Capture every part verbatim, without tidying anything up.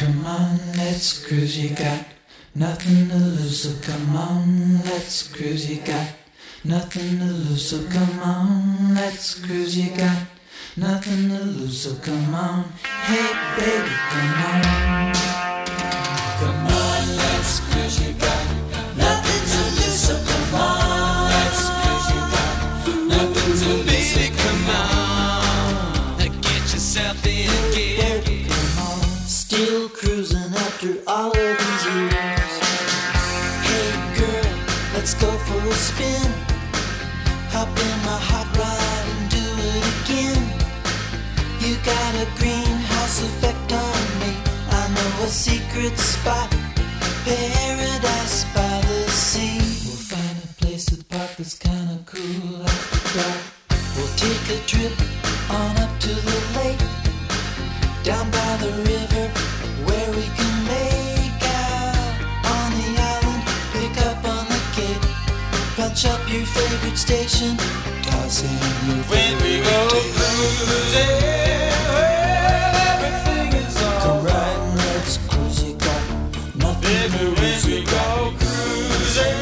come on, let's cruise. You got nothing to lose, so come on, let's cruise. You got nothing to lose, so come on, let's cruise. You got nothing to lose, so come on. Hey baby, come on. Come on, let's cruise. You got nothing to lose, so come on, let's cruise. You got nothing to lose, so come on. Get yourself in gear. Come on. Still cruising after all of these years. Hey girl, let's go for a spin. Hop in my hot rod and do it again. You got a greenhouse effect on me. I know a secret spot, paradise by the sea. We'll find a place at the park that's kinda cool after dark. We'll take a trip on up to the lake, down by the river where we can make out on the island. Pick up on the gate, punch up your favorite station, toss in your favorite when we go cruising, well, everything is alright. Come on, let's cruise. You got nothing baby, to lose. When we go cruising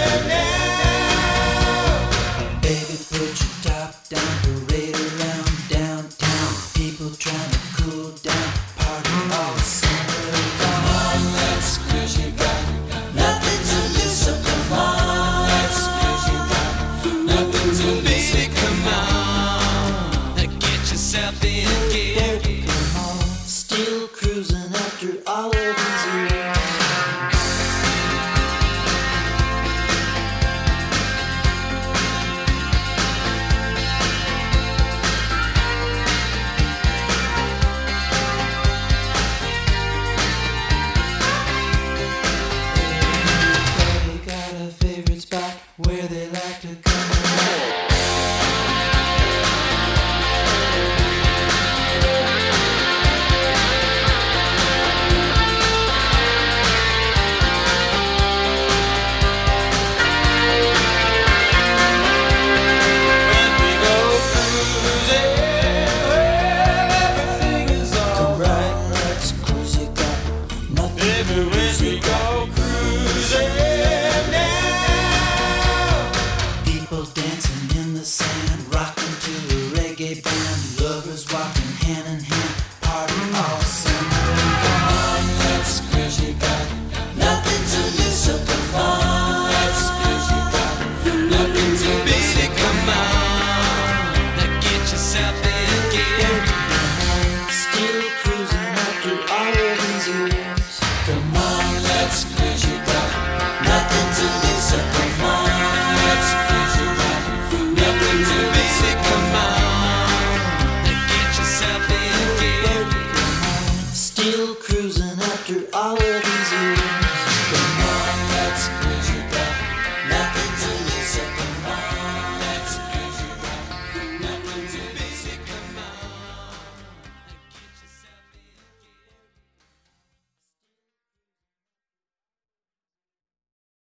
now, baby, put your top down, parade around downtown. People trying to cool down, party all summer. Come on, let's cruise. You got nothing to lose, so come on, let's cruise. You got nothing to lose, so come on. Now get yourself in gear. Come on, still cruising after all of these years. Everybody got a favorite spot where they like to come. When we go cruising, well, everything is alright. Let's cruise. You got nothing baby, to lose. When we go cruising now, people dancing in the sand, rocking to a reggae band, lovers walking hand in hand, party all summer. Come on, let's cruise. You got nothing to lose, so come on, let's cruise. You got nothing to lose, so come on. Now get yourself in gear. Still cruising after all of these years. Come on, let's cruise. You got nothing to lose, so come on, let's cruise. You got nothing to lose, so come on. Now get yourself in gear. Still cruising after all of these years.